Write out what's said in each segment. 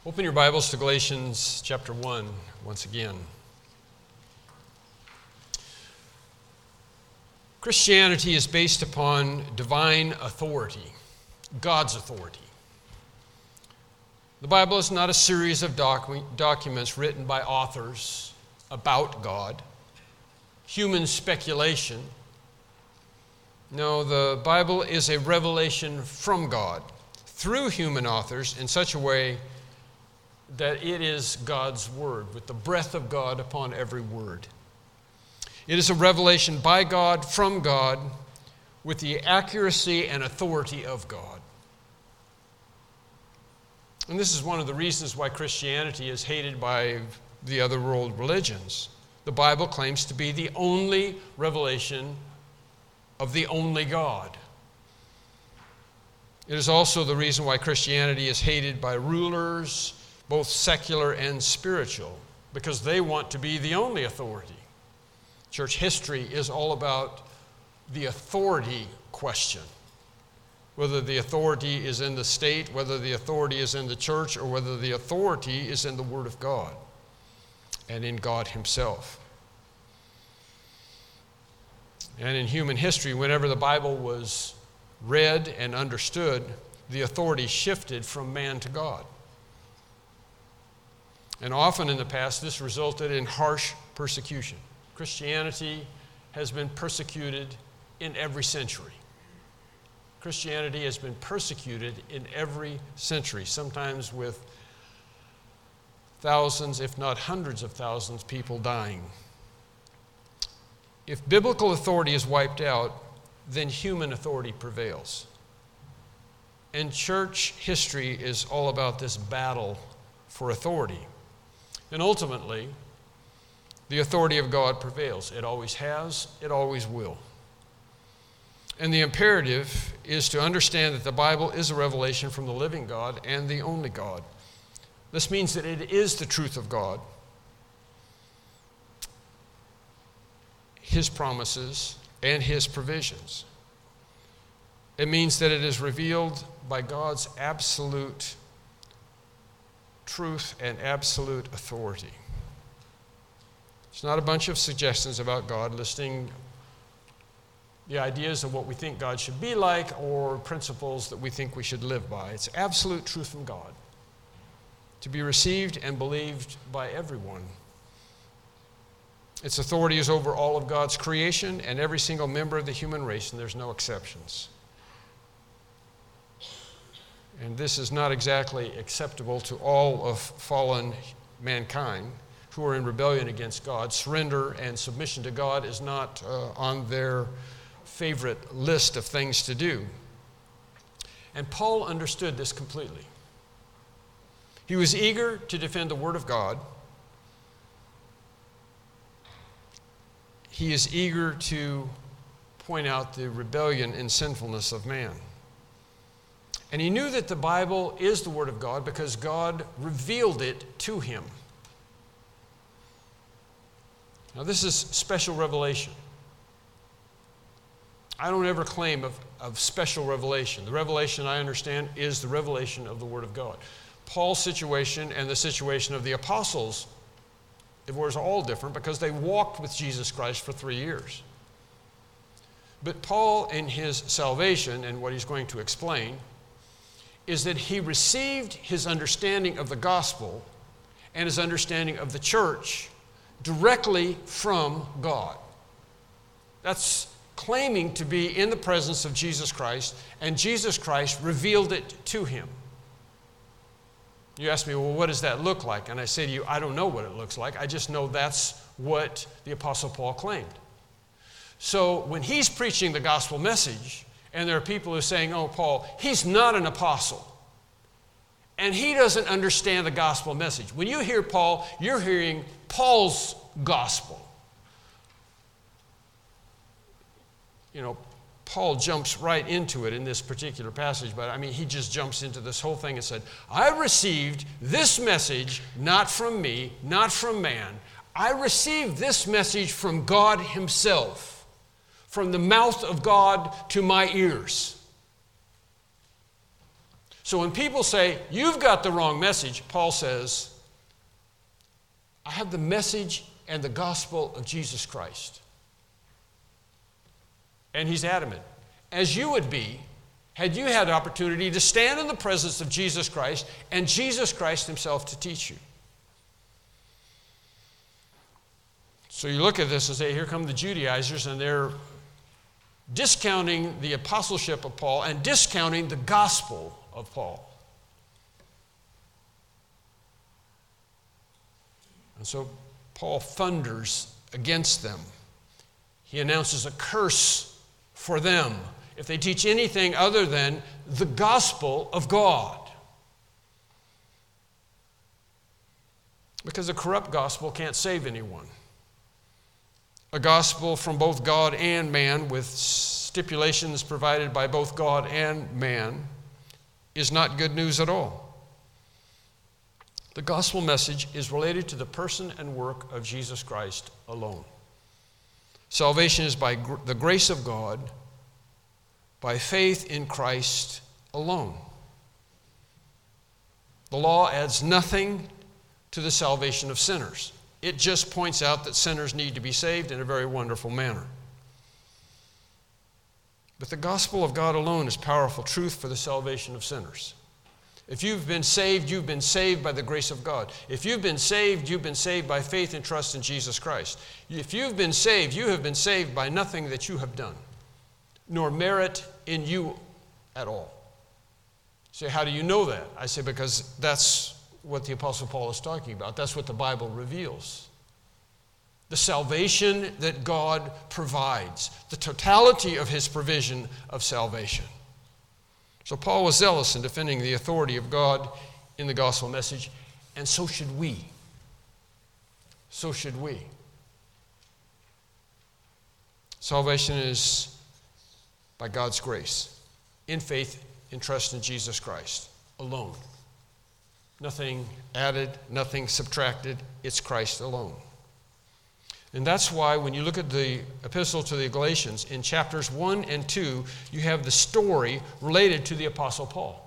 Open your Bibles to Galatians chapter 1 once again. Christianity is based upon divine authority, God's authority. The Bible is not a series of documents written by authors about God, human speculation. No, the Bible is a revelation from God through human authors in such a way that it is God's word, with the breath of God upon every word. It is a revelation by God, from God, with the accuracy and authority of God. And this is one of the reasons why Christianity is hated by the other world religions. The Bible claims to be the only revelation of the only God. It is also the reason why Christianity is hated by rulers, both secular and spiritual, because they want to be the only authority. Church history is all about the authority question. Whether the authority is in the state, whether the authority is in the church, or whether the authority is in the Word of God and in God Himself. And in human history, whenever the Bible was read and understood, the authority shifted from man to God. And often in the past, this resulted in harsh persecution. Christianity has been persecuted in every century. Christianity has been persecuted in every century, sometimes with thousands, if not hundreds of thousands, of people dying. If biblical authority is wiped out, then human authority prevails. And church history is all about this battle for authority. And ultimately, the authority of God prevails. It always has, it always will. And the imperative is to understand that the Bible is a revelation from the living God and the only God. This means that it is the truth of God, His promises, and His provisions. It means that it is revealed by God's absolute truth and absolute authority. It's not a bunch of suggestions about God listing the ideas of what we think God should be like or principles that we think we should live by. It's absolute truth from God to be received and believed by everyone. Its authority is over all of God's creation and every single member of the human race, and there's no exceptions. And this is not exactly acceptable to all of fallen mankind who are in rebellion against God. Surrender and submission to God is not on their favorite list of things to do. And Paul understood this completely. He was eager to defend the Word of God. He is eager to point out the rebellion and sinfulness of man. And he knew that the Bible is the Word of God because God revealed it to him. Now, this is special revelation. I don't ever claim of special revelation. The revelation I understand is the revelation of the Word of God. Paul's situation and the situation of the apostles, it was all different because they walked with Jesus Christ for 3 years. But Paul, in his salvation and what he's going to explain, is that he received his understanding of the gospel and his understanding of the church directly from God. That's claiming to be in the presence of Jesus Christ, and Jesus Christ revealed it to him. You ask me, well, what does that look like? And I say to you, I don't know what it looks like. I just know that's what the Apostle Paul claimed. So when he's preaching the gospel message, and there are people who are saying, oh, Paul, he's not an apostle, and he doesn't understand the gospel message. When you hear Paul, you're hearing Paul's gospel. You know, Paul jumps right into it in this particular passage, but I mean, he just jumps into this whole thing and said, I received this message not from me, not from man. I received this message from God Himself, from the mouth of God to my ears. So when people say, you've got the wrong message, Paul says, I have the message and the gospel of Jesus Christ. And he's adamant, as you would be, had you had the opportunity to stand in the presence of Jesus Christ and Jesus Christ himself to teach you. So you look at this and say, here come the Judaizers, and they're discounting the apostleship of Paul and discounting the gospel of Paul. And so Paul thunders against them. He announces a curse for them if they teach anything other than the gospel of God. Because a corrupt gospel can't save anyone. A gospel from both God and man, with stipulations provided by both God and man, is not good news at all. The gospel message is related to the person and work of Jesus Christ alone. Salvation is by the grace of God, by faith in Christ alone. The law adds nothing to the salvation of sinners. It just points out that sinners need to be saved in a very wonderful manner. But the gospel of God alone is powerful truth for the salvation of sinners. If you've been saved by the grace of God. If you've been saved by faith and trust in Jesus Christ. If you've been saved, you have been saved by nothing that you have done, nor merit in you at all. You say, how do you know that? I say, because that's what the Apostle Paul is talking about. That's what the Bible reveals. The salvation that God provides, the totality of his provision of salvation. So Paul was zealous in defending the authority of God in the gospel message, and so should we. So should we. Salvation is by God's grace, in faith, in trust in Jesus Christ alone. Nothing added, nothing subtracted. It's Christ alone. And that's why when you look at the epistle to the Galatians, in chapters 1 and 2, you have the story related to the Apostle Paul.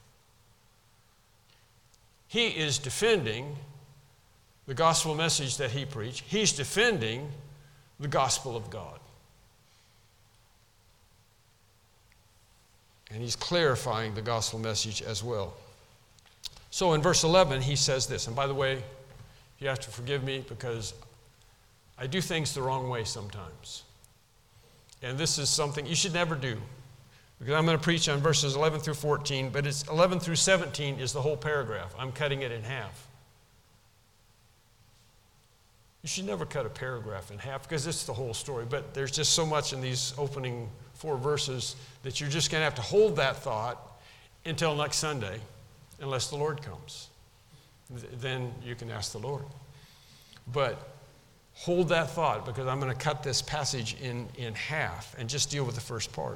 He is defending the gospel message that he preached. He's defending the gospel of God. And he's clarifying the gospel message as well. So in verse 11, he says this, and by the way, you have to forgive me because I do things the wrong way sometimes. And this is something you should never do, because I'm going to preach on verses 11 through 14, but it's 11 through 17 is the whole paragraph. I'm cutting it in half. You should never cut a paragraph in half because it's the whole story, but there's just so much in these opening 4 verses that you're just going to have to hold that thought until next Sunday. Unless the Lord comes. Then you can ask the Lord. But hold that thought, because I'm going to cut this passage in half and just deal with the first part.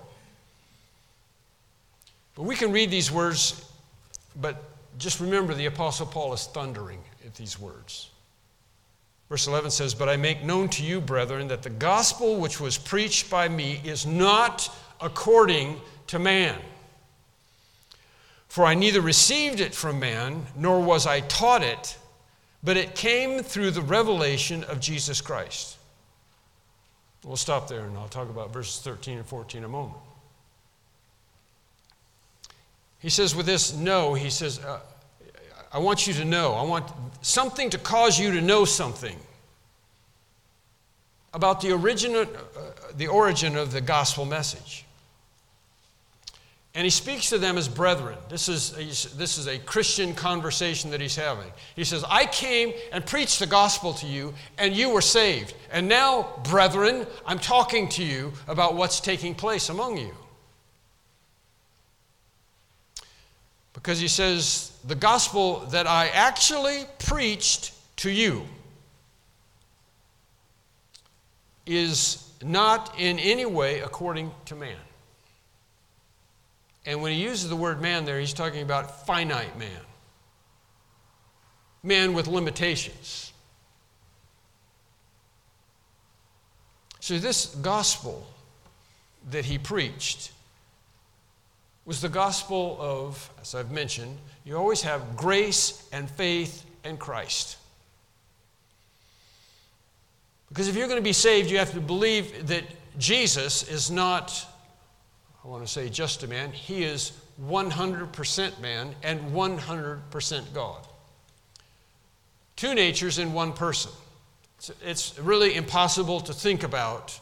But we can read these words, but just remember the Apostle Paul is thundering at these words. Verse 11 says, "But I make known to you, brethren, that the gospel which was preached by me is not according to man. For I neither received it from man, nor was I taught it, but it came through the revelation of Jesus Christ." We'll stop there, and I'll talk about verses 13 and 14 in a moment. He says with this, he says, I want you to know. I want something to cause you to know something about the origin of the gospel message. And he speaks to them as brethren. This is a Christian conversation that he's having. He says, I came and preached the gospel to you, and you were saved. And now, brethren, I'm talking to you about what's taking place among you. Because he says, the gospel that I actually preached to you is not in any way according to man. And when he uses the word man there, he's talking about finite man. Man with limitations. So this gospel that he preached was the gospel of, as I've mentioned, you always have grace and faith in Christ. Because if you're going to be saved, you have to believe that Jesus is not, I want to say just a man, he is 100% man and 100% God. Two natures in one person. It's really impossible to think about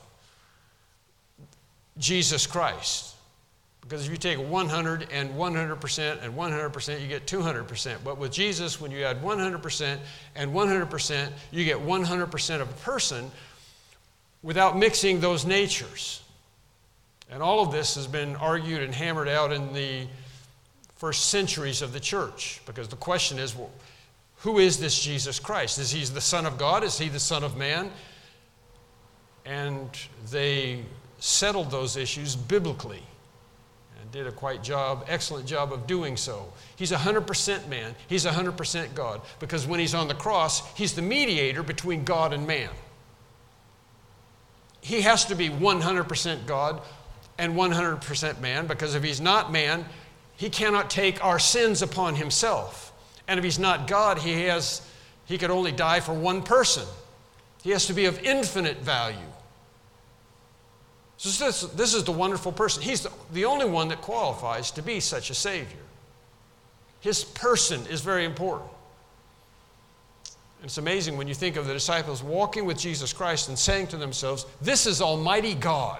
Jesus Christ. Because if you take 100 and 100% and 100%, you get 200%. But with Jesus, when you add 100% and 100%, you get 100% of a person without mixing those natures. And all of this has been argued and hammered out in the first centuries of the church. Because the question is, well, who is this Jesus Christ? Is he the Son of God? Is he the Son of man? And they settled those issues biblically. Did a excellent job of doing so. He's 100% man. He's 100% God. Because when he's on the cross, he's the mediator between God and man. He has to be 100% God and 100% man, because if he's not man, he cannot take our sins upon himself. And if he's not God, he could only die for one person. He has to be of infinite value. So this is the wonderful person. He's the only one that qualifies to be such a Savior. His person is very important. And it's amazing when you think of the disciples walking with Jesus Christ and saying to themselves, "This is Almighty God."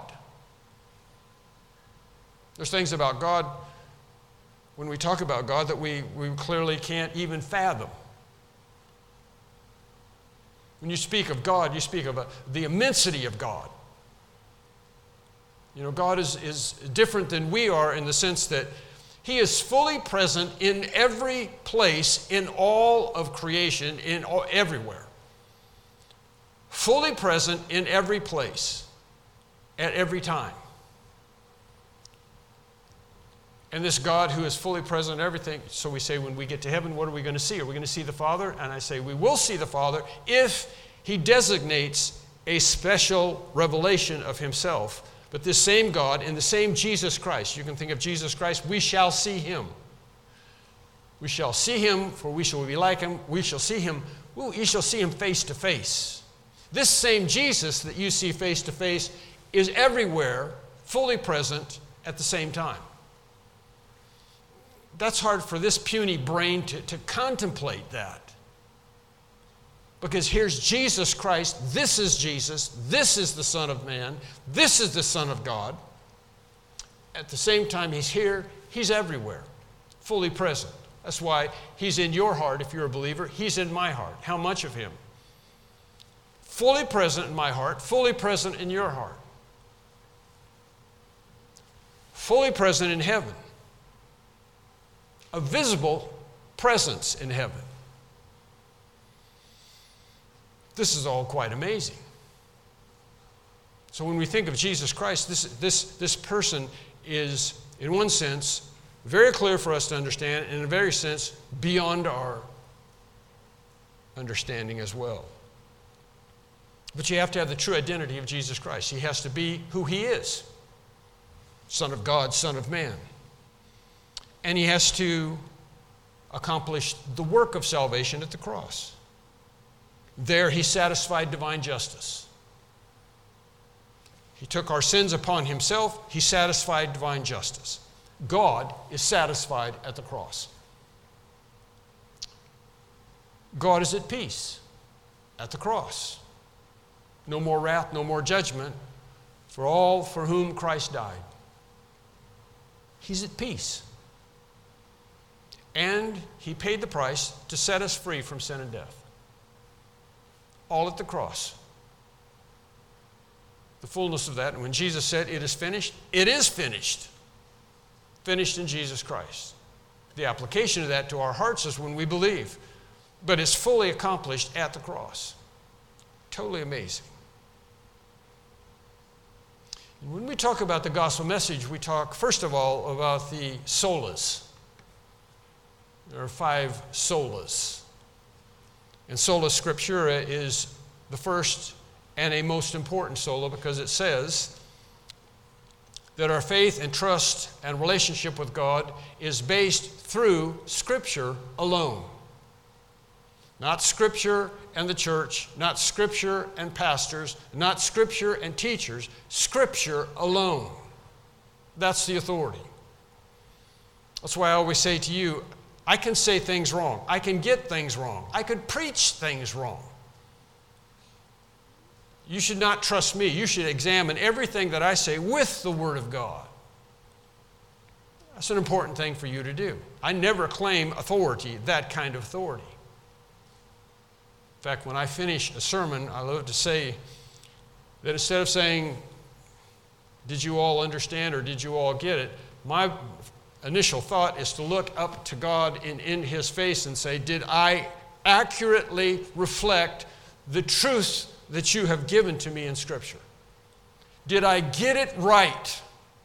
There's things about God, when we talk about God, that we clearly can't even fathom. When you speak of God, you speak of the immensity of God. You know, God is different than we are in the sense that he is fully present in every place, in all of creation, everywhere. Fully present in every place, at every time. And this God who is fully present in everything, so we say when we get to heaven, what are we going to see? Are we going to see the Father? And I say we will see the Father if he designates a special revelation of himself. But this same God and the same Jesus Christ, you can think of Jesus Christ, we shall see him. We shall see him, for we shall be like him. We shall see him, you shall see him face to face. This same Jesus that you see face to face is everywhere, fully present at the same time. That's hard for this puny brain to contemplate that. Because here's Jesus Christ, this is Jesus, this is the Son of Man, this is the Son of God. At the same time he's here, he's everywhere, fully present. That's why he's in your heart if you're a believer, he's in my heart. How much of him? Fully present in my heart, fully present in your heart. Fully present in heaven. A visible presence in heaven. This is all quite amazing. So when we think of Jesus Christ, this person is, in one sense, very clear for us to understand, and in a very sense, beyond our understanding as well. But you have to have the true identity of Jesus Christ. He has to be who he is. Son of God, Son of Man. And he has to accomplish the work of salvation at the cross. There he satisfied divine justice. He took our sins upon himself. He satisfied divine justice. God is satisfied at the cross. God is at peace at the cross. No more wrath, no more judgment for all for whom Christ died. He's at peace. And he paid the price to set us free from sin and death. All at the cross. The fullness of that. And when Jesus said, "It is finished," it is finished. Finished in Jesus Christ. The application of that to our hearts is when we believe. But it's fully accomplished at the cross. Totally amazing. And when we talk about the gospel message, we talk, first of all, about the solas. There are 5 solas. And sola scriptura is the first and a most important sola because it says, that our faith and trust and relationship with God is based through Scripture alone. Not Scripture and the church, not Scripture and pastors, not Scripture and teachers, Scripture alone. That's the authority. That's why I always say to you, I can say things wrong. I can get things wrong. I could preach things wrong. You should not trust me. You should examine everything that I say with the Word of God. That's an important thing for you to do. I never claim authority, that kind of authority. In fact, when I finish a sermon, I love to say that instead of saying, did you all understand or did you all get it? My initial thought is to look up to God in His face and say, did I accurately reflect the truth that you have given to me in Scripture? Did I get it right?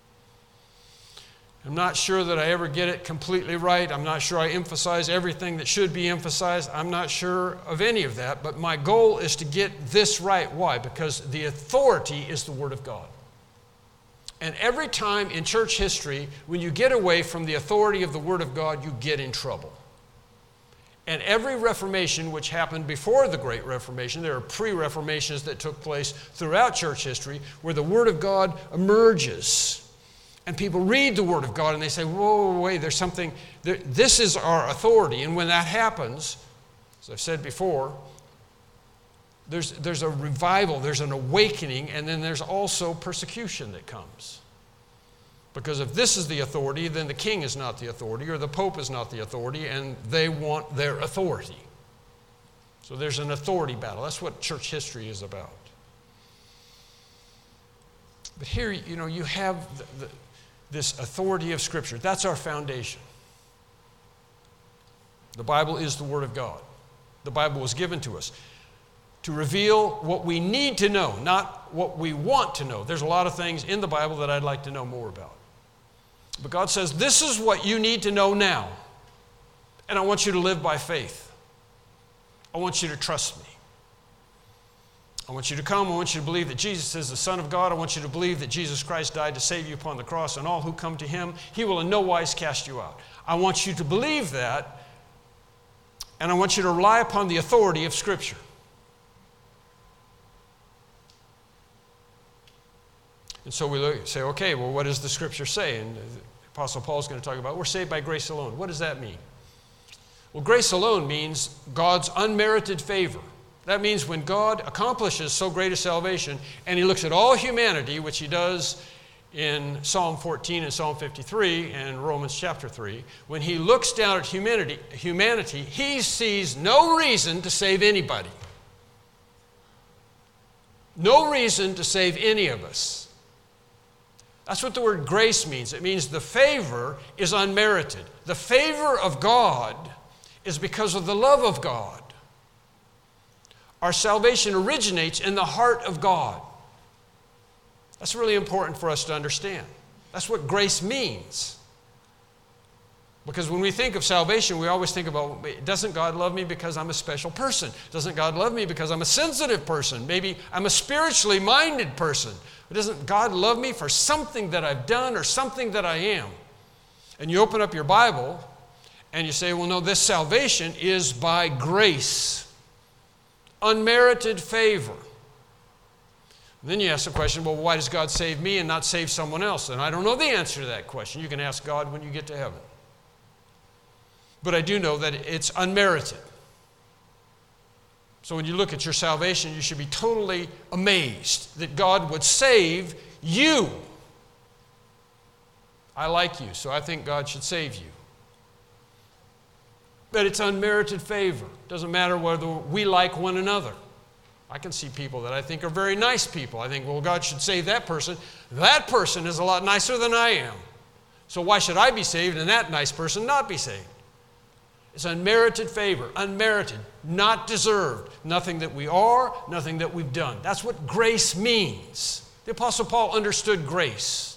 I'm not sure that I ever get it completely right. I'm not sure I emphasize everything that should be emphasized. I'm not sure of any of that, but my goal is to get this right. Why? Because the authority is the Word of God. And every time in church history, when you get away from the authority of the Word of God, you get in trouble. And every Reformation which happened before the Great Reformation, there are pre-Reformations that took place throughout church history where the Word of God emerges. And people read the Word of God and they say, whoa, wait, there's something, this is our authority. And when that happens, as I've said before, there's a revival, there's an awakening, and then there's also persecution that comes. Because if this is the authority, then the king is not the authority, or the pope is not the authority, and they want their authority. So there's an authority battle. That's what church history is about. But here, you have this authority of Scripture. That's our foundation. The Bible is the Word of God. The Bible was given to us to reveal what we need to know, not what we want to know. There's a lot of things in the Bible that I'd like to know more about. But God says, this is what you need to know now. And I want you to live by faith. I want you to trust me. I want you to come. I want you to believe that Jesus is the Son of God. I want you to believe that Jesus Christ died to save you upon the cross, and all who come to Him, He will in no wise cast you out. I want you to believe that, and I want you to rely upon the authority of Scripture. And so we say, okay, well, what does the Scripture say? And the Apostle Paul is going to talk about, we're saved by grace alone. What does that mean? Well, grace alone means God's unmerited favor. That means when God accomplishes so great a salvation, and He looks at all humanity, which He does in Psalm 14 and Psalm 53 and Romans chapter 3, when He looks down at humanity, He sees no reason to save anybody. No reason to save any of us. That's what the word grace means. It means the favor is unmerited. The favor of God is because of the love of God. Our salvation originates in the heart of God. That's really important for us to understand. That's what grace means. Because when we think of salvation, we always think about, doesn't God love me because I'm a special person? Doesn't God love me because I'm a sensitive person? Maybe I'm a spiritually minded person. But doesn't God love me for something that I've done or something that I am? And you open up your Bible and you say, well, no, this salvation is by grace. Unmerited favor. And then you ask the question, well, why does God save me and not save someone else? And I don't know the answer to that question. You can ask God when you get to heaven. But I do know that it's unmerited. So when you look at your salvation, you should be totally amazed that God would save you. I like you, so I think God should save you. But it's unmerited favor. It doesn't matter whether we like one another. I can see people that I think are very nice people. I think, well, God should save that person. That person is a lot nicer than I am. So why should I be saved and that nice person not be saved? It's unmerited favor, unmerited, not deserved. Nothing that we are, nothing that we've done. That's what grace means. The Apostle Paul understood grace.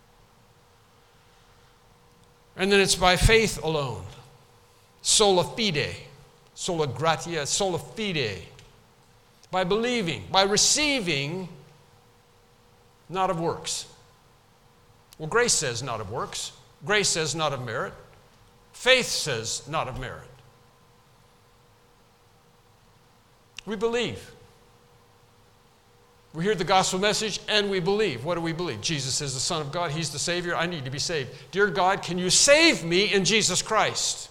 And then it's by faith alone. Sola fide, sola gratia, sola fide. By believing, by receiving, not of works. Well, grace says not of works. Grace says not of merit. Faith says not of merit. We believe. We hear the gospel message and we believe. What do we believe? Jesus is the Son of God. He's the Savior. I need to be saved. Dear God, can you save me in Jesus Christ?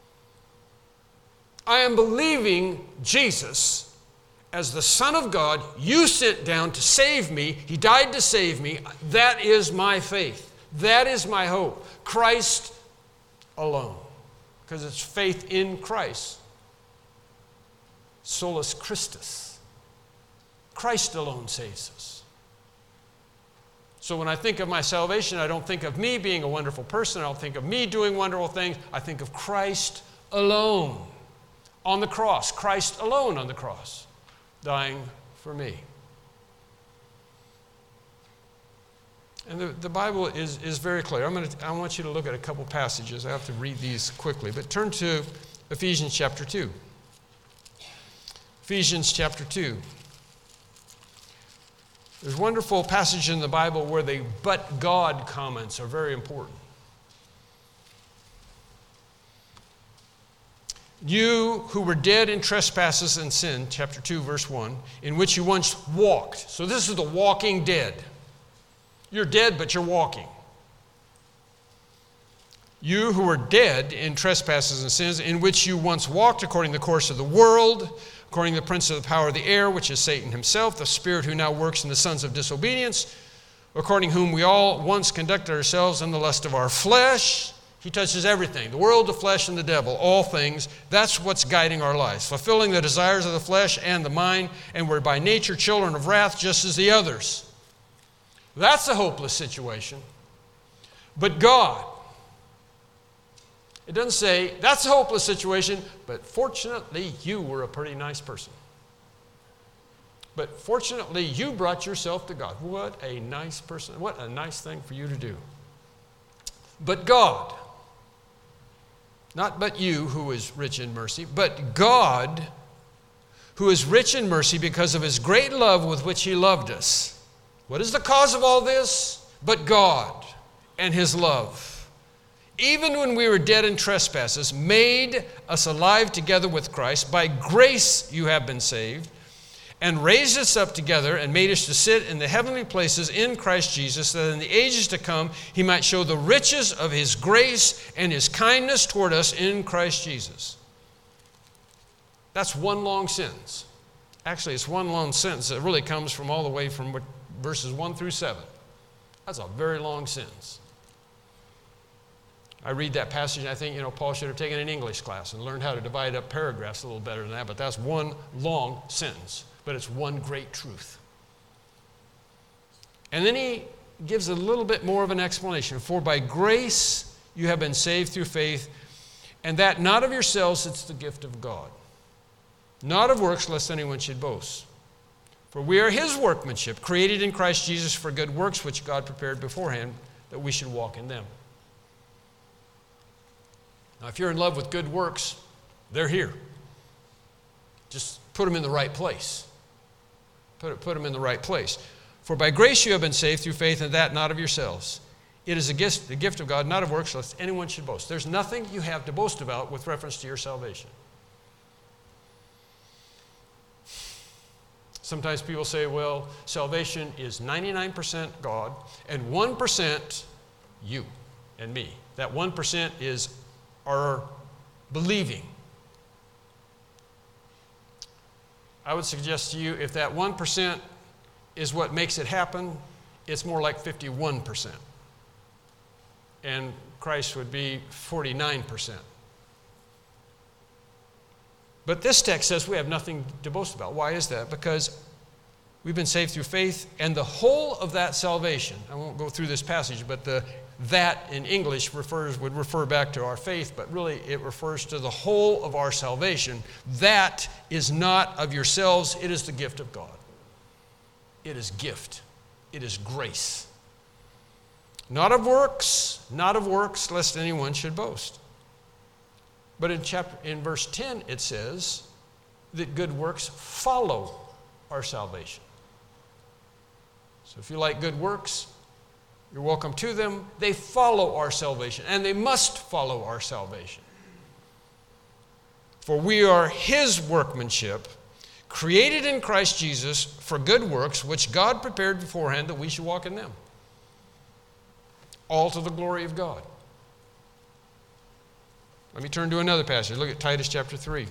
I am believing Jesus as the Son of God. You sent down to save me. He died to save me. That is my faith. That is my hope. Christ alone. Because it's faith in Christ. Solus Christus. Christ alone saves us. So when I think of my salvation, I don't think of me being a wonderful person. I don't think of me doing wonderful things. I think of Christ alone on the cross. Christ alone on the cross, dying for me. And the Bible is very clear. I want you to look at a couple passages. I have to read these quickly. But turn to Ephesians chapter 2. Ephesians chapter 2. There's a wonderful passage in the Bible where the "but God" comments are very important. You who were dead in trespasses and sin, chapter 2, verse 1, in which you once walked. So this is the walking dead. You're dead, but you're walking. You who were dead in trespasses and sins, in which you once walked according to the course of the world, according to the prince of the power of the air, which is Satan himself, the spirit who now works in the sons of disobedience, according to whom we all once conducted ourselves in the lust of our flesh. He touches everything, the world, the flesh, and the devil, all things. That's what's guiding our lives, fulfilling the desires of the flesh and the mind, and we're by nature children of wrath just as the others. That's a hopeless situation. But God, it doesn't say, that's a hopeless situation, but fortunately you were a pretty nice person. But fortunately you brought yourself to God. What a nice person. What a nice thing for you to do. But God, not but you who is rich in mercy, but God who is rich in mercy because of his great love with which he loved us. What is the cause of all this? But God and his love. Even when we were dead in trespasses, made us alive together with Christ. By grace you have been saved, and raised us up together and made us to sit in the heavenly places in Christ Jesus, that in the ages to come he might show the riches of his grace and his kindness toward us in Christ Jesus. That's one long sentence. Actually, it's one long sentence that really comes from all the way from verses 1 through 7. That's a very long sentence. I read that passage and I think, Paul should have taken an English class and learned how to divide up paragraphs a little better than that, but that's one long sentence. But it's one great truth. And then he gives a little bit more of an explanation. For by grace you have been saved through faith, and that not of yourselves, it's the gift of God. Not of works, lest anyone should boast. For we are his workmanship, created in Christ Jesus for good works, which God prepared beforehand, that we should walk in them. Now, if you're in love with good works, they're here. Just put them in the right place. Put them in the right place. For by grace you have been saved through faith, and that not of yourselves. It is a gift, the gift of God, not of works, lest anyone should boast. There's nothing you have to boast about with reference to your salvation. Sometimes people say, well, salvation is 99% God and 1% you and me. That 1% is our believing. I would suggest to you, if that 1% is what makes it happen, it's more like 51%. And Christ would be 49%. But this text says we have nothing to boast about. Why is that? Because we've been saved through faith, and the whole of that salvation, I won't go through this passage, but that in English would refer back to our faith, but really it refers to the whole of our salvation. That is not of yourselves, it is the gift of God. It is gift. It is grace. Not of works, lest anyone should boast. But in verse 10 it says that good works follow our salvation. So if you like good works, You're welcome to them. They follow our salvation, and they must follow our salvation. For we are His workmanship, created in Christ Jesus for good works, which God prepared beforehand that we should walk in them. All to the glory of God. Let me turn to another passage. Look at Titus chapter 3.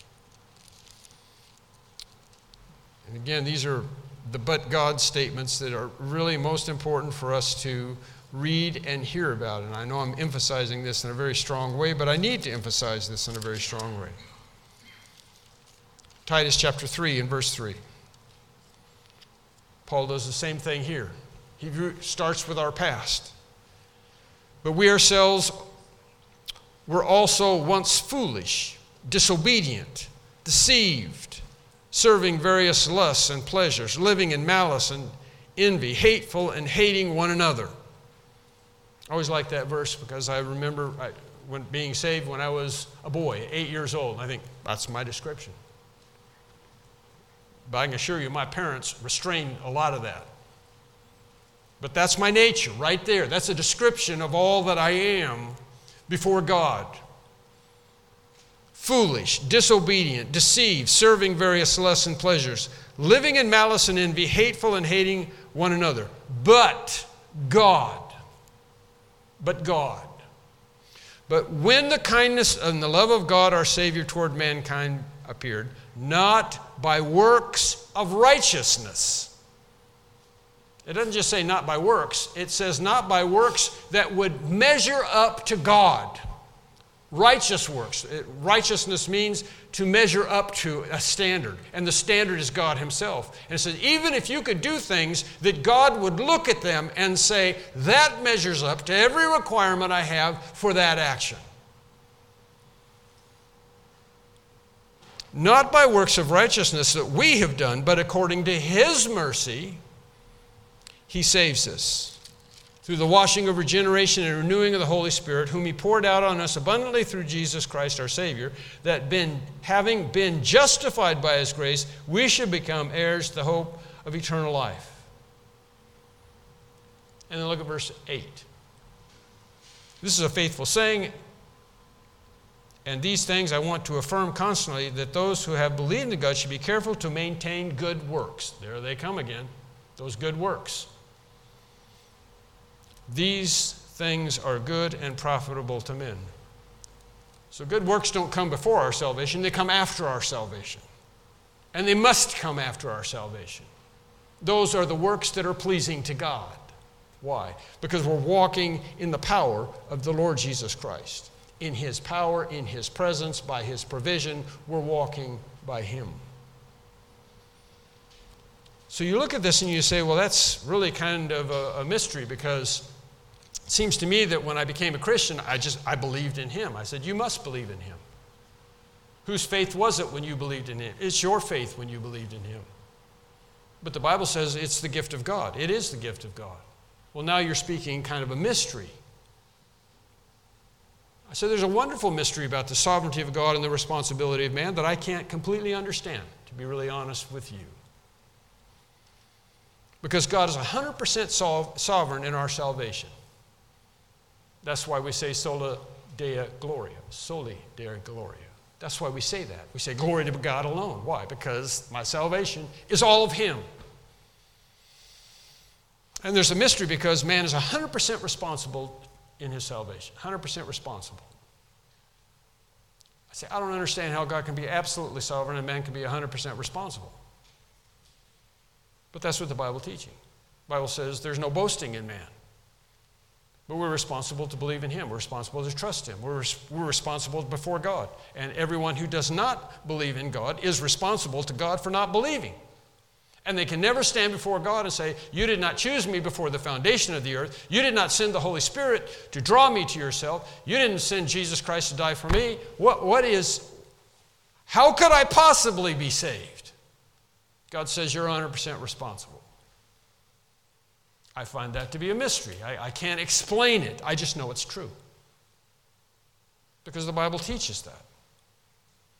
And again, these are the but God statements that are really most important for us to read and hear about. And I know I'm emphasizing this in a very strong way, but I need to emphasize this in a very strong way. Titus chapter 3 and verse 3. Paul does the same thing here. He starts with our past. But we ourselves were also once foolish, disobedient, deceived, serving various lusts and pleasures, living in malice and envy, hateful and hating one another. I always like that verse because I remember when being saved when I was a boy, 8 years old. I think that's my description. But I can assure you my parents restrained a lot of that. But that's my nature right there. That's a description of all that I am before God. Foolish, disobedient, deceived, serving various lusts and pleasures, living in malice and envy, hateful and hating one another. But God. But when the kindness and the love of God our Savior toward mankind appeared, not by works of righteousness. It doesn't just say not by works. It says not by works that would measure up to God. Righteous works. Righteousness means to measure up to a standard. And the standard is God Himself. And it says even if you could do things that God would look at them and say, that measures up to every requirement I have for that action. Not by works of righteousness that we have done, but according to His mercy, He saves us through the washing of regeneration and renewing of the Holy Spirit, whom He poured out on us abundantly through Jesus Christ our Savior, that having been justified by His grace, we should become heirs to the hope of eternal life. And then look at verse 8. This is a faithful saying, and these things I want to affirm constantly, that those who have believed in God should be careful to maintain good works. There they come again, those good works. These things are good and profitable to men. So good works don't come before our salvation, they come after our salvation. And they must come after our salvation. Those are the works that are pleasing to God. Why? Because we're walking in the power of the Lord Jesus Christ. In His power, in His presence, by His provision, we're walking by Him. So you look at this and you say, well, that's really kind of a mystery, because it seems to me that when I became a Christian, I believed in Him. I said, you must believe in Him. Whose faith was it when you believed in Him? It's your faith when you believed in Him. But the Bible says it's the gift of God. It is the gift of God. Well, now you're speaking kind of a mystery. I said there's a wonderful mystery about the sovereignty of God and the responsibility of man that I can't completely understand, to be really honest with you. Because God is 100% sovereign in our salvation. That's why we say sola dea gloria, soli dea gloria. That's why we say that. We say glory to God alone. Why? Because my salvation is all of Him. And there's a mystery because man is 100% responsible in his salvation. 100% responsible. I say, I don't understand how God can be absolutely sovereign and man can be 100% responsible. But that's what the Bible teaches. The Bible says there's no boasting in man. But we're responsible to believe in Him. We're responsible to trust Him. We're responsible before God. And everyone who does not believe in God is responsible to God for not believing. And they can never stand before God and say, you did not choose me before the foundation of the earth. You did not send the Holy Spirit to draw me to yourself. You didn't send Jesus Christ to die for me. How could I possibly be saved? God says you're 100% responsible. I find that to be a mystery. I can't explain it. I just know it's true. Because the Bible teaches that.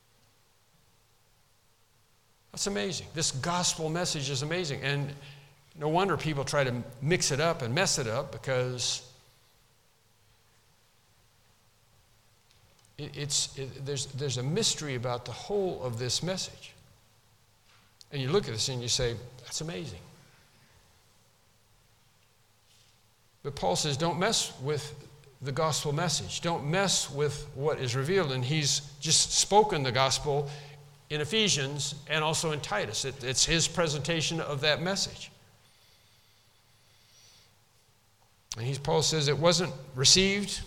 That's amazing. This gospel message is amazing. And No wonder people try to mix it up and mess it up, because there's a mystery about the whole of this message. And you look at this and you say, that's amazing. But Paul says, don't mess with the gospel message. Don't mess with what is revealed. And he's just spoken the gospel in Ephesians and also in Titus. It's his presentation of that message. And Paul says it wasn't received.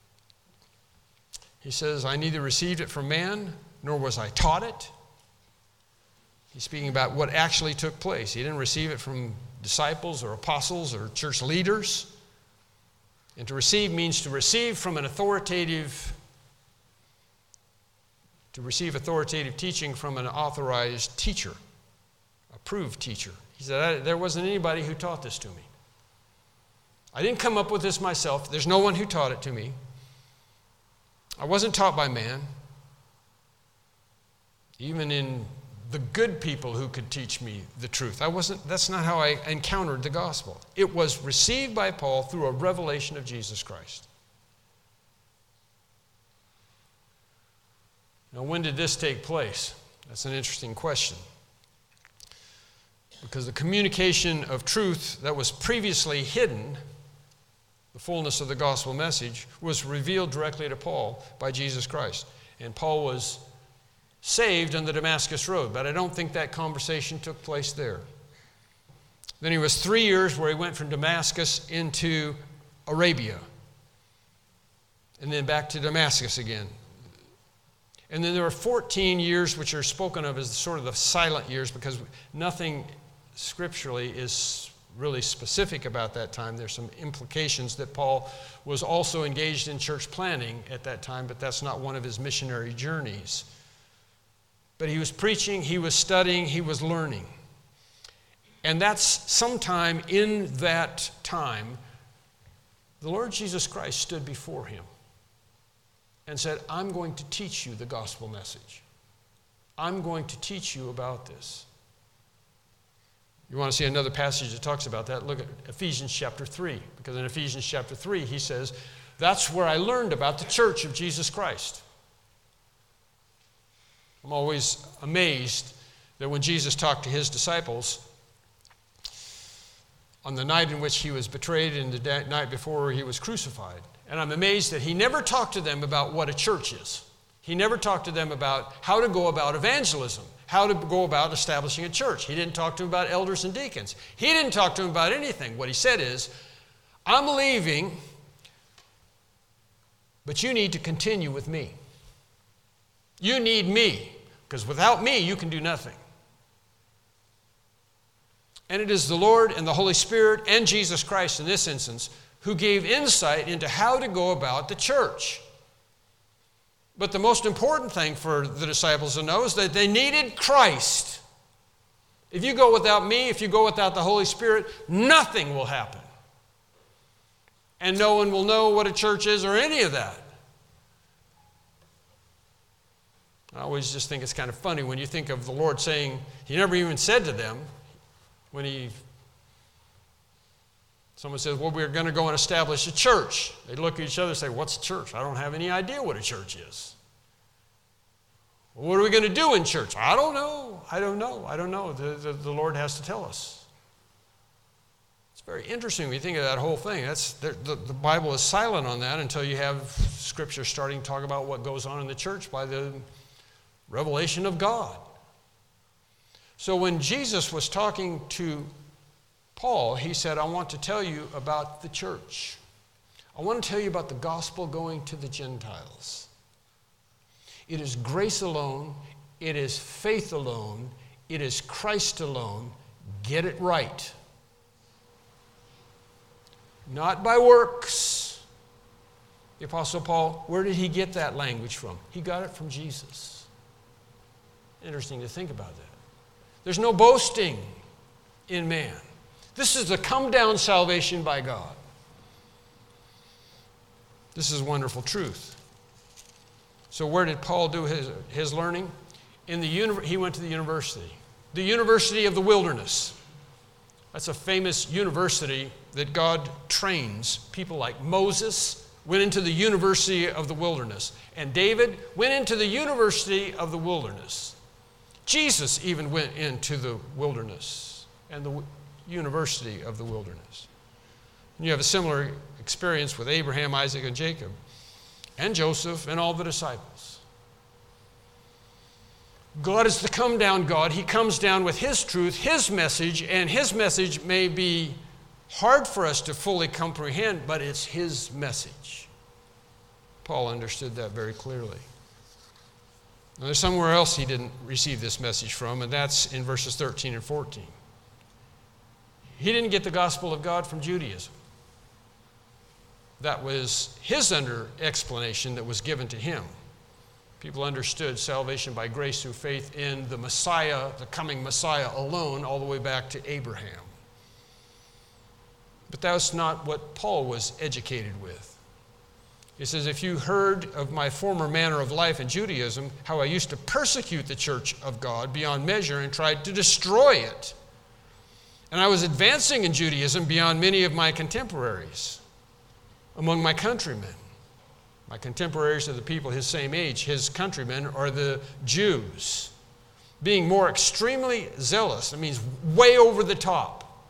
He says, I neither received it from man, nor was I taught it. He's speaking about what actually took place. He didn't receive it from disciples or apostles or church leaders. And to receive means to receive from an authoritative, to receive authoritative teaching from an authorized teacher, approved teacher. He said, there wasn't anybody who taught this to me. I didn't come up with this myself. There's no one who taught it to me. I wasn't taught by man. Even in the good people who could teach me the truth. That's not how I encountered the gospel. It was received by Paul through a revelation of Jesus Christ. Now, when did this take place? That's an interesting question. Because the communication of truth that was previously hidden, the fullness of the gospel message, was revealed directly to Paul by Jesus Christ. And Paul was saved on the Damascus Road, but I don't think that conversation took place there. Then he was 3 years where he went from Damascus into Arabia, and then back to Damascus again. And then there were 14 years which are spoken of as sort of the silent years, because nothing scripturally is really specific about that time. There's some implications that Paul was also engaged in church planting at that time, but that's not one of his missionary journeys. But he was preaching, he was studying, he was learning. And that's sometime in that time, the Lord Jesus Christ stood before him and said, I'm going to teach you the gospel message. I'm going to teach you about this. You want to see another passage that talks about that? Look at Ephesians chapter 3. Because in Ephesians chapter 3, he says, that's where I learned about the church of Jesus Christ. I'm always amazed that when Jesus talked to his disciples on the night in which he was betrayed and the night before he was crucified, and I'm amazed that he never talked to them about what a church is. He never talked to them about how to go about evangelism, how to go about establishing a church. He didn't talk to them about elders and deacons. He didn't talk to them about anything. What he said is, I'm leaving, but you need to continue with me. You need me, because without me, you can do nothing. And it is the Lord and the Holy Spirit and Jesus Christ in this instance who gave insight into how to go about the church. But the most important thing for the disciples to know is that they needed Christ. If you go without me, if you go without the Holy Spirit, nothing will happen. And no one will know what a church is or any of that. I always just think it's kind of funny when you think of the Lord saying, he never even said to them, when someone says, well, we're going to go and establish a church. They look at each other and say, what's a church? I don't have any idea what a church is. Well, what are we going to do in church? I don't know. The Lord has to tell us. It's very interesting when you think of that whole thing. The Bible is silent on that until you have Scripture starting to talk about what goes on in the church by the revelation of God. So when Jesus was talking to Paul, he said, I want to tell you about the church. I want to tell you about the gospel going to the Gentiles. It is grace alone. It is faith alone. It is Christ alone. Get it right. Not by works. The Apostle Paul, where did he get that language from? He got it from Jesus. Interesting to think about that. There's no boasting in man. This is the come-down salvation by God. This is wonderful truth. So where did Paul do his learning? He went to the university of the wilderness. That's a famous university that God trains. People like Moses went into the University of the Wilderness, and David went into the University of the Wilderness. Jesus even went into the wilderness and the University of the Wilderness. And you have a similar experience with Abraham, Isaac, and Jacob, and Joseph, and all the disciples. God is the come-down God. He comes down with His truth, His message, and His message may be hard for us to fully comprehend, but it's His message. Paul understood that very clearly. Now, there's somewhere else he didn't receive this message from, and that's in verses 13 and 14. He didn't get the gospel of God from Judaism. That was his explanation that was given to him. People understood salvation by grace through faith in the Messiah, the coming Messiah alone, all the way back to Abraham. But that's not what Paul was educated with. He says, if you heard of my former manner of life in Judaism, how I used to persecute the church of God beyond measure and tried to destroy it. And I was advancing in Judaism beyond many of my contemporaries among my countrymen. My contemporaries are the people his same age. His countrymen are the Jews. Being more extremely zealous, that means way over the top,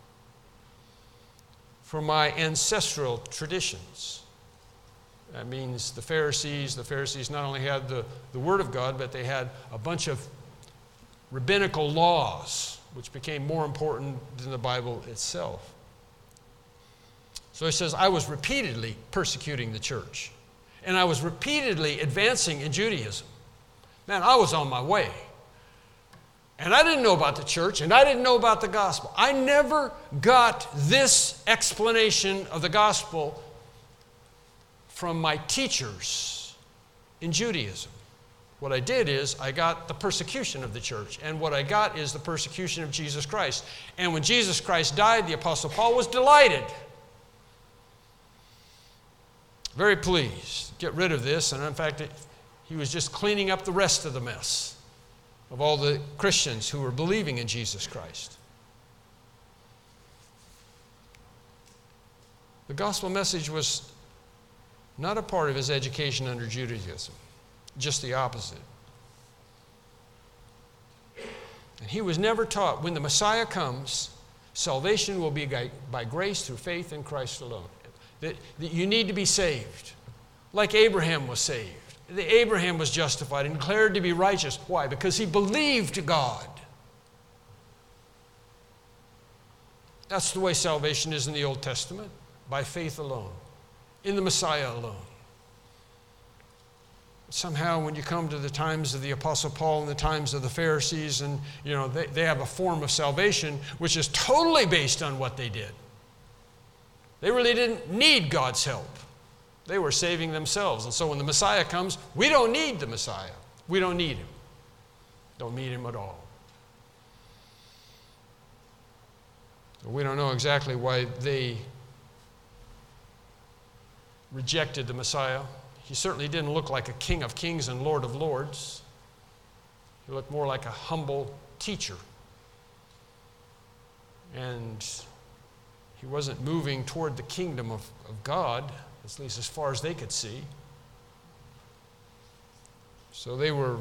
for my ancestral traditions. That means the Pharisees not only had the Word of God, but they had a bunch of rabbinical laws, which became more important than the Bible itself. So he says, I was repeatedly persecuting the church, and I was repeatedly advancing in Judaism. Man, I was on my way. And I didn't know about the church, and I didn't know about the gospel. I never got this explanation of the gospel from my teachers in Judaism. What I did is I got the persecution of the church, and what I got is the persecution of Jesus Christ. And when Jesus Christ died, the Apostle Paul was delighted. Very pleased. Get rid of this, and in fact, he was just cleaning up the rest of the mess of all the Christians who were believing in Jesus Christ. The gospel message was not a part of his education under Judaism, just the opposite. And he was never taught, when the Messiah comes, salvation will be by grace through faith in Christ alone. That you need to be saved, like Abraham was saved. Abraham was justified and declared to be righteous. Why? Because he believed God. That's the way salvation is in the Old Testament, by faith alone, in the Messiah alone. Somehow when you come to the times of the Apostle Paul and the times of the Pharisees, and they have a form of salvation which is totally based on what they did. They really didn't need God's help. They were saving themselves. And so when the Messiah comes, we don't need the Messiah. We don't need him. Don't need him at all. We don't know exactly why they rejected the Messiah. He certainly didn't look like a King of Kings and Lord of Lords. He looked more like a humble teacher. And he wasn't moving toward the kingdom of God, at least as far as they could see. So they were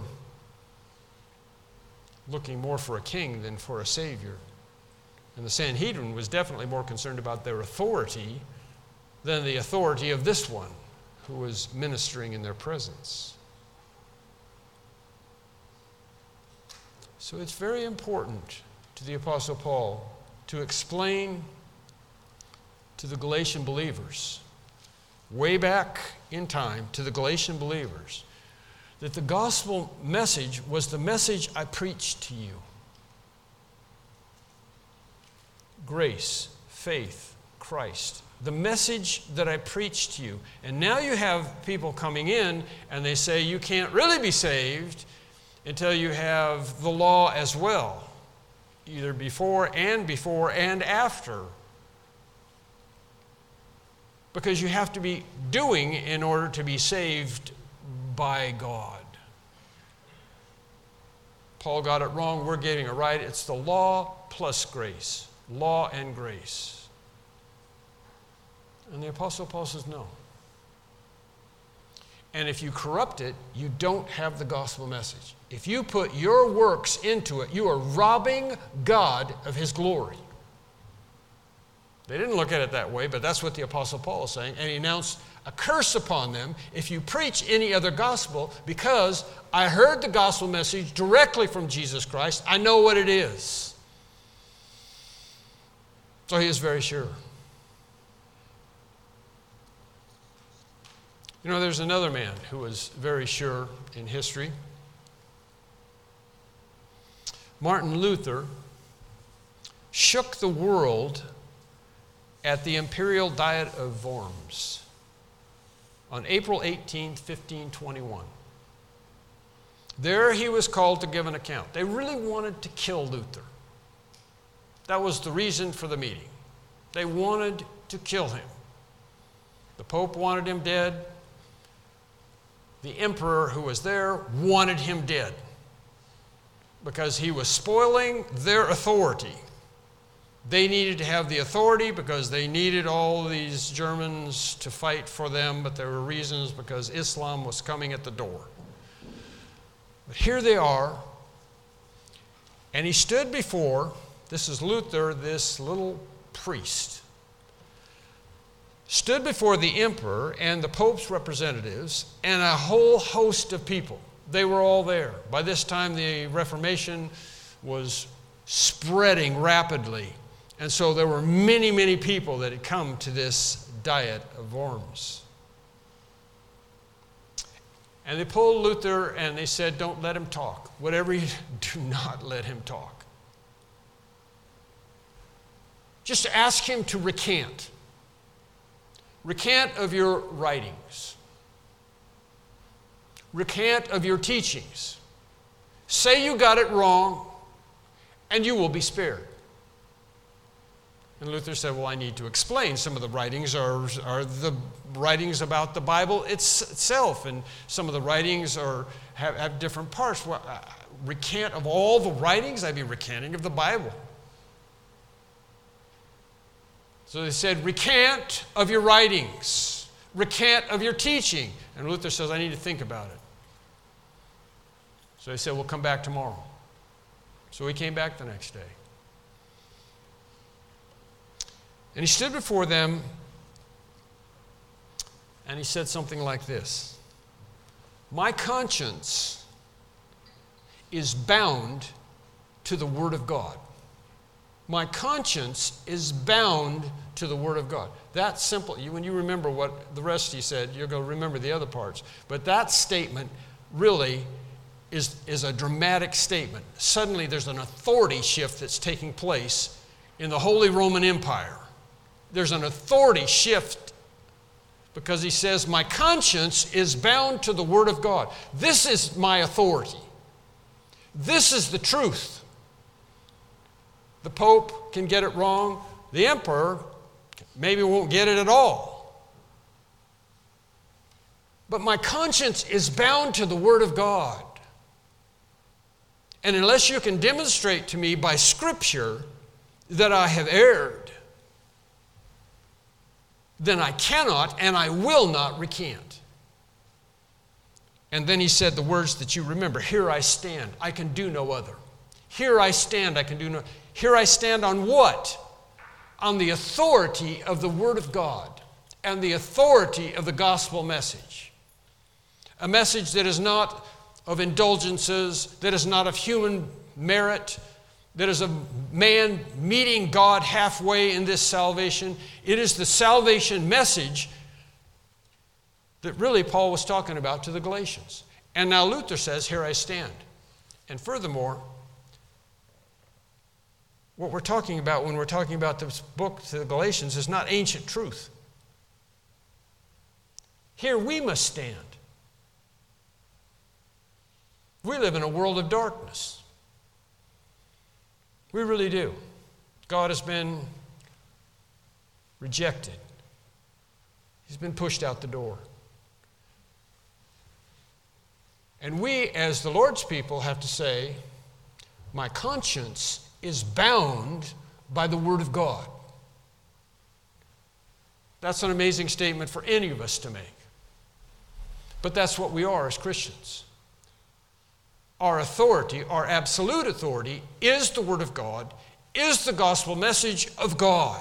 looking more for a king than for a savior. And the Sanhedrin was definitely more concerned about their authority than the authority of this one who was ministering in their presence. So it's very important to the Apostle Paul to explain to the Galatian believers, way back in time to the Galatian believers, that the gospel message was the message I preached to you. Grace, faith, Christ. The message that I preached to you. And now you have people coming in and they say you can't really be saved until you have the law as well, either before and after. Because you have to be doing in order to be saved by God. Paul got it wrong, we're getting it right. It's the law plus grace. law and grace? And the Apostle Paul says no. And if you corrupt it, you don't have the gospel message. If you put your works into it, you are robbing God of His glory. They didn't look at it that way, but that's what the Apostle Paul is saying. And he announced a curse upon them if you preach any other gospel, because I heard the gospel message directly from Jesus Christ. I know what it is. So he is very sure. You know, there's another man who was very sure in history. Martin Luther shook the world at the Imperial Diet of Worms on April 18, 1521. There he was called to give an account. They really wanted to kill Luther. That was the reason for the meeting. They wanted to kill him. The Pope wanted him dead. The emperor who was there wanted him dead because he was spoiling their authority. They needed to have the authority because they needed all these Germans to fight for them, but there were reasons because Islam was coming at the door. But here they are, and he stood before, this is Luther, this little priest, stood before the emperor and the Pope's representatives and a whole host of people. They were all there. By this time, the Reformation was spreading rapidly. And so there were many, many people that had come to this Diet of Worms. And they pulled Luther and they said, don't let him talk. Whatever you do, not let him talk. Just ask him to recant. Recant of your writings. Recant of your teachings. Say you got it wrong, and you will be spared. And Luther said, well, I need to explain. Some of the writings are the writings about the Bible itself, and some of the writings have different parts. Well, recant of all the writings? I'd be recanting of the Bible. So they said, recant of your writings. Recant of your teaching. And Luther says, I need to think about it. So they said, we'll come back tomorrow. So he came back the next day. And he stood before them and he said something like this. My conscience is bound to the Word of God. My conscience is bound to the Word of God. That's simple. When you remember what the rest he said, you're going to remember the other parts. But that statement really is a dramatic statement. Suddenly there's an authority shift that's taking place in the Holy Roman Empire. There's an authority shift because he says, my conscience is bound to the Word of God. This is my authority. This is the truth. The Pope can get it wrong. The Emperor maybe won't get it at all. But my conscience is bound to the Word of God. And unless you can demonstrate to me by Scripture that I have erred, then I cannot and I will not recant. And then he said the words that you remember, here I stand, I can do no other. Here I stand, I can do no. Here I stand on what? On the authority of the Word of God and the authority of the gospel message. A message that is not of indulgences, that is not of human merit, that is a man meeting God halfway in this salvation. It is the salvation message that really Paul was talking about to the Galatians. And now Luther says, here I stand. And furthermore, what we're talking about when we're talking about this book to the Galatians is not ancient truth. Here we must stand. We live in a world of darkness. We really do. God has been rejected. He's been pushed out the door. And we, as the Lord's people, have to say, my conscience is bound by the Word of God. That's an amazing statement for any of us to make. But that's what we are as Christians. Our authority, our absolute authority, is the Word of God, is the gospel message of God.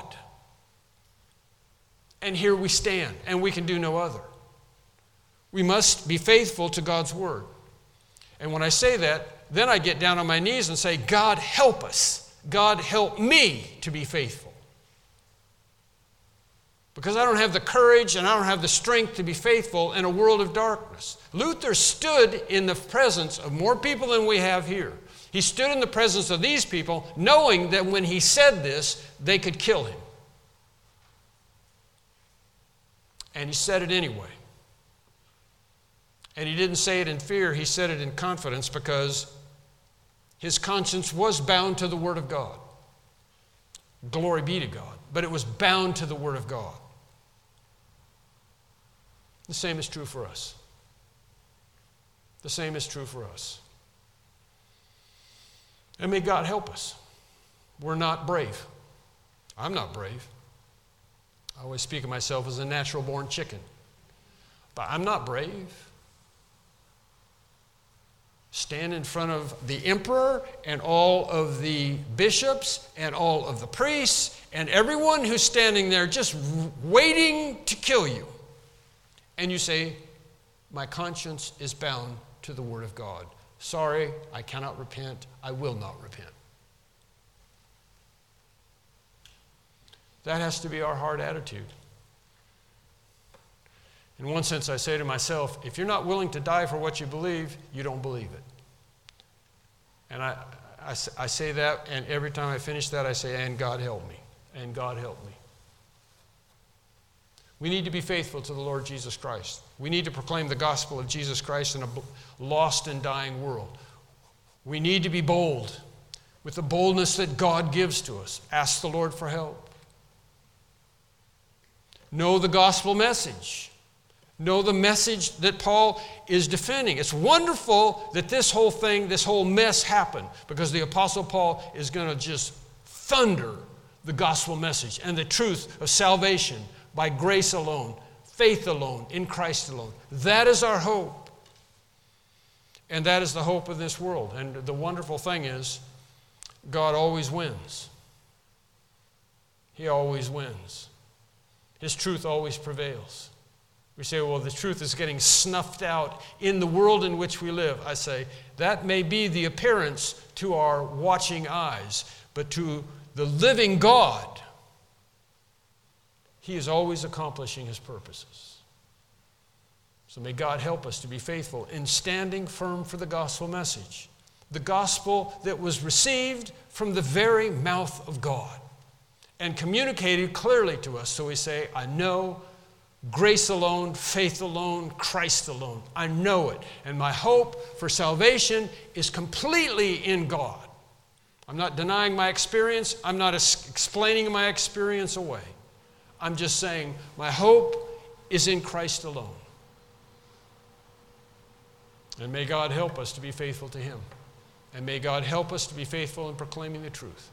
And here we stand, and we can do no other. We must be faithful to God's Word. And when I say that, then I get down on my knees and say, God, help us. God, help me to be faithful. Because I don't have the courage and I don't have the strength to be faithful in a world of darkness. Luther stood in the presence of more people than we have here. He stood in the presence of these people knowing that when he said this, they could kill him. And he said it anyway. And he didn't say it in fear, he said it in confidence because his conscience was bound to the Word of God. Glory be to God. But it was bound to the Word of God. The same is true for us. The same is true for us. And may God help us. We're not brave. I'm not brave. I always speak of myself as a natural-born chicken. But I'm not brave. Stand in front of the emperor and all of the bishops and all of the priests and everyone who's standing there just waiting to kill you. And you say, my conscience is bound to the Word of God. Sorry, I cannot repent. I will not repent. That has to be our heart attitude. In one sense, I say to myself, if you're not willing to die for what you believe, you don't believe it. And I say that, and every time I finish that, I say, and God help me. And God help me. We need to be faithful to the Lord Jesus Christ. We need to proclaim the gospel of Jesus Christ in a lost and dying world. We need to be bold with the boldness that God gives to us. Ask the Lord for help. Know the gospel message. Know the message that Paul is defending. It's wonderful that this whole thing, this whole mess happened because the Apostle Paul is going to just thunder the gospel message and the truth of salvation by grace alone, faith alone, in Christ alone. That is our hope. And that is the hope of this world. And the wonderful thing is, God always wins. He always wins. His truth always prevails. We say, well, the truth is getting snuffed out in the world in which we live. I say, that may be the appearance to our watching eyes, but to the living God, He is always accomplishing His purposes. So may God help us to be faithful in standing firm for the gospel message. The gospel that was received from the very mouth of God and communicated clearly to us. So we say, I know grace alone, faith alone, Christ alone. I know it. And my hope for salvation is completely in God. I'm not denying my experience. I'm not explaining my experience away. I'm just saying my hope is in Christ alone. And may God help us to be faithful to Him. And may God help us to be faithful in proclaiming the truth.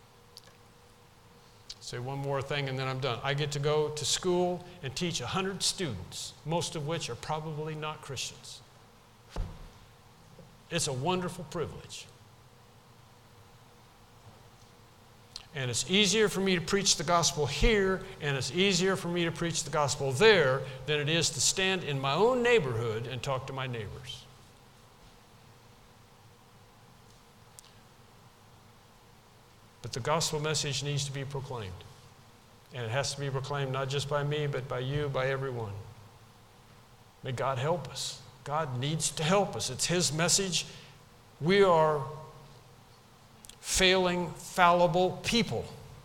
Say one more thing and then I'm done. I get to go to school and teach 100 students, most of which are probably not Christians. It's a wonderful privilege. And it's easier for me to preach the gospel here, and it's easier for me to preach the gospel there than it is to stand in my own neighborhood and talk to my neighbors. But the gospel message needs to be proclaimed. And it has to be proclaimed not just by me, but by you, by everyone. May God help us. God needs to help us. It's His message. We are failing, fallible people.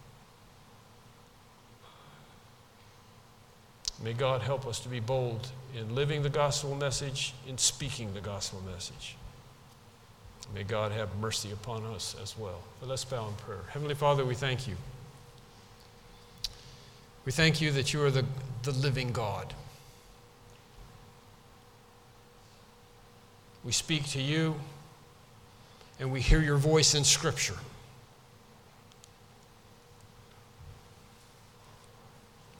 May God help us to be bold in living the gospel message, in speaking the gospel message. May God have mercy upon us as well. But let's bow in prayer. Heavenly Father, we thank you. We thank you that you are the living God. We speak to you and we hear your voice in Scripture.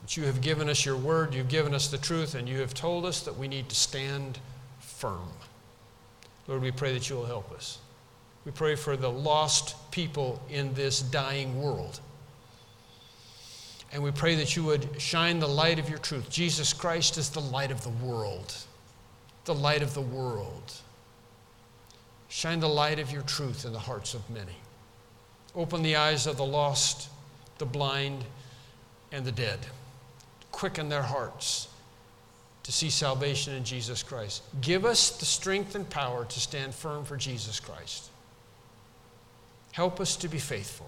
But you have given us your word, you've given us the truth, and you have told us that we need to stand firm. Lord, we pray that you will help us. We pray for the lost people in this dying world. And we pray that you would shine the light of your truth. Jesus Christ is the light of the world. The light of the world. Shine the light of your truth in the hearts of many. Open the eyes of the lost, the blind, and the dead. Quicken their hearts to see salvation in Jesus Christ. Give us the strength and power to stand firm for Jesus Christ. Help us to be faithful.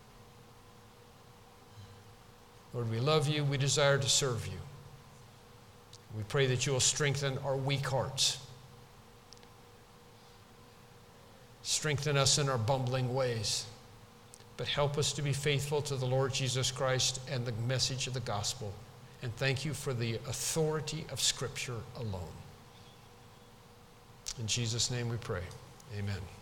Lord, we love you. We desire to serve you. We pray that you will strengthen our weak hearts. Strengthen us in our bumbling ways. But help us to be faithful to the Lord Jesus Christ and the message of the gospel. And thank you for the authority of Scripture alone. In Jesus' name we pray. Amen.